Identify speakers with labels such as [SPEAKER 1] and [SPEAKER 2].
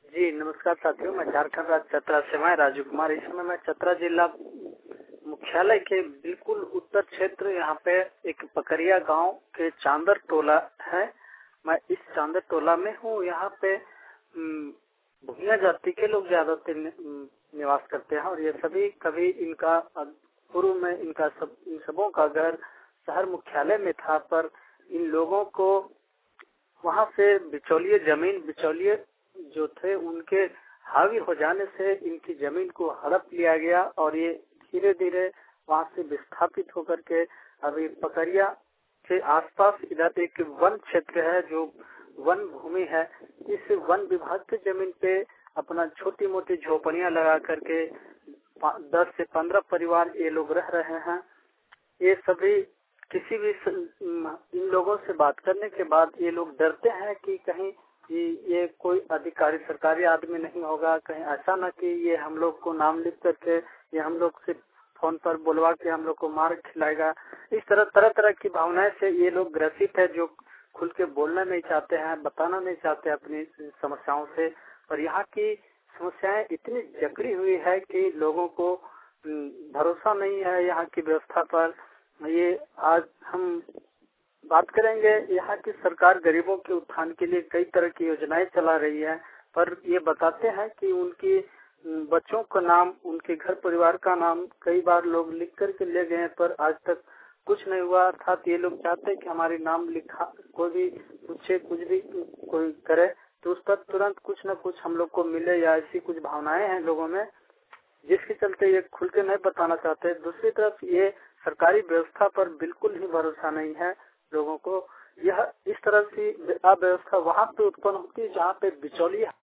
[SPEAKER 1] जी नमस्कार साथियों, मैं झारखंड राज्य चतरा से मैं राजू कुमार। इस समय मैं चतरा जिला मुख्यालय के बिल्कुल उत्तर क्षेत्र, यहाँ पे एक पकरिया गांव के चांदर टोला है। मैं इस चांदर टोला में हूँ। यहाँ पे भूमिया जाति के लोग ज्यादातर निवास करते हैं और ये सभी कभी इनका पूर्व में इन सबों का घर शहर मुख्यालय में था, पर इन लोगों को वहाँ से बिचौलिए जो थे उनके हावी हो जाने से इनकी जमीन को हड़प लिया गया और ये धीरे धीरे वहाँ से विस्थापित होकर के अभी पकरिया के आसपास इधर एक वन क्षेत्र है जो वन भूमि है। इस वन विभाग की जमीन पे अपना छोटी मोटी झोपड़ियाँ लगा करके 10 से 15 परिवार ये लोग रह रहे हैं। ये सभी किसी भी इन लोगों से बात करने के बाद ये लोग डरते हैं कि कहीं ये कोई अधिकारी सरकारी आदमी नहीं होगा, कहीं ऐसा न कि ये हम लोग को नाम लिख करके ये हम लोग से फोन पर बुलवा के हम लोग को मार खिलाएगा। इस तरह तरह की भावनाएं से ये लोग ग्रसित है, जो खुल के बोलना नहीं चाहते हैं, बताना नहीं चाहते अपनी समस्याओं से। और यहाँ की समस्याएं इतनी जकड़ी हुई है कि लोगों को भरोसा नहीं है यहाँ की व्यवस्था पर। ये आज हम बात करेंगे। यहाँ की सरकार गरीबों के उत्थान के लिए कई तरह की योजनाएं चला रही है, पर ये बताते हैं कि उनकी बच्चों का नाम, उनके घर परिवार का नाम कई बार लोग लिख करके ले गए, पर आज तक कुछ नहीं हुआ। अर्थात ये लोग चाहते हैं कि हमारी नाम लिखा, कोई भी पूछे, कुछ भी कोई करे तो उस पर तुरंत कुछ न कुछ हम लोग को मिले, या ऐसी कुछ भावनाएं हैं लोगों में जिसके चलते ये खुल के नहीं बताना चाहते। दूसरी तरफ ये सरकारी व्यवस्था पर बिल्कुल ही भरोसा नहीं है लोगों को। यह इस तरह की अव्यवस्था वहाँ पे उत्पन्न होती है जहाँ पे बिचौलिया